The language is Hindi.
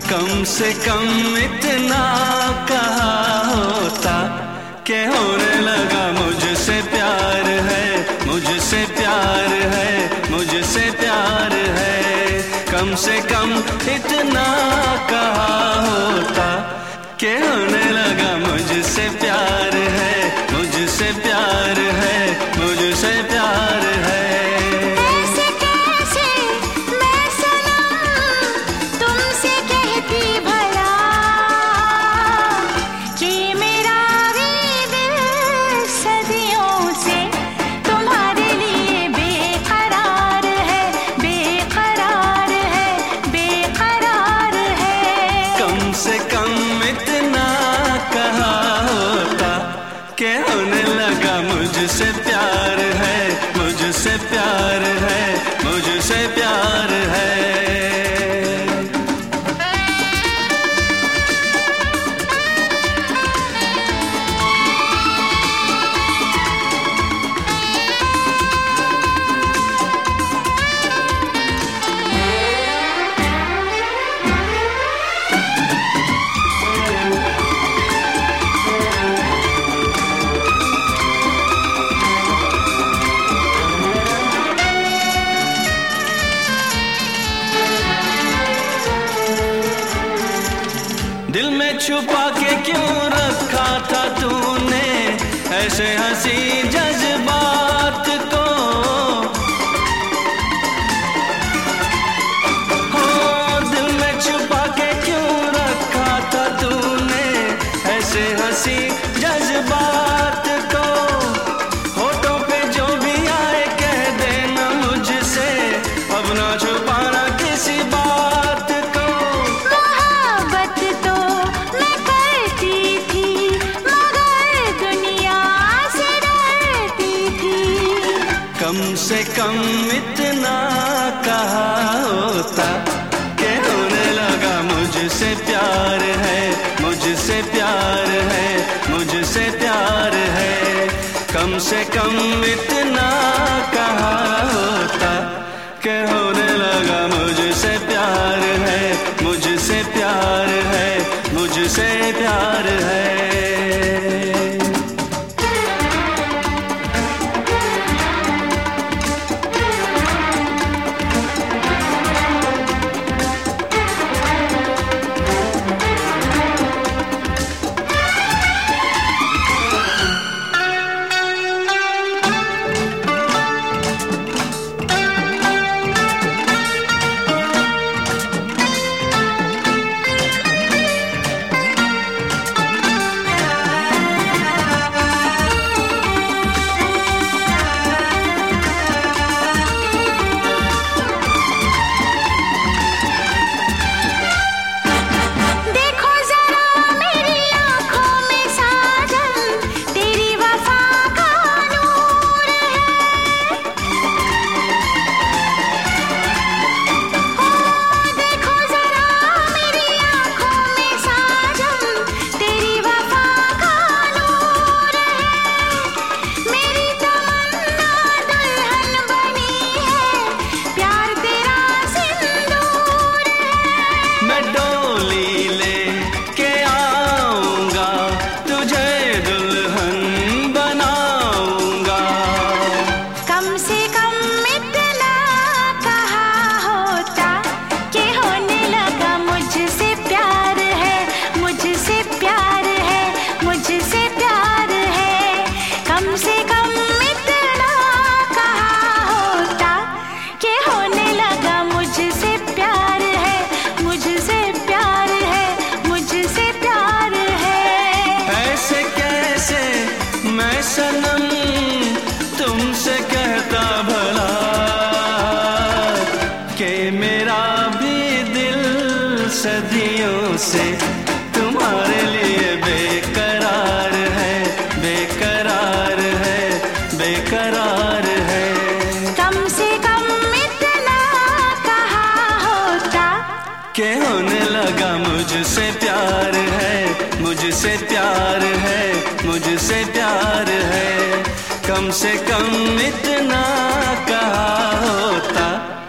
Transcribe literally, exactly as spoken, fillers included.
कम से कम इतना कहा होता कि होने लगा मुझसे प्यार है, मुझसे प्यार है, मुझसे प्यार है। कम से कम इतना कहा होता कि होने लगा मुझसे प्यार है, मुझसे प्यार है, मुझसे प्यार है। के होने लगा मुझसे प्यार है, मुझसे प्यार है, मुझसे प्यार है। दिल में छुपा के क्यों रखा था तूने ऐसे हंसी जज्बात को? हो दिल में छुपा के क्यों रखा था तूने ऐसे हंसी जज्बात को? होठों पे जो भी आए कह देना मुझसे, अब ना छुपाना किसी बात को। कम से कम इतना कहा होता कि होने लगा मुझसे प्यार है, मुझसे प्यार है, मुझसे प्यार है। कम से कम इतना कहा होता कि होने लगा मुझसे प्यार है, मुझसे प्यार है, मुझसे प्यार है। सनम तुमसे कहता भला कि मेरा भी दिल सदियों से तुम्हारे लिए बेकरार है, बेकरार है, बेकरार है। कम से कम इतना कहा होता कि होने लगा मुझसे प्यार है, मुझसे प्यार है, मुझसे प्यार है। कम से कम इतना कहा होता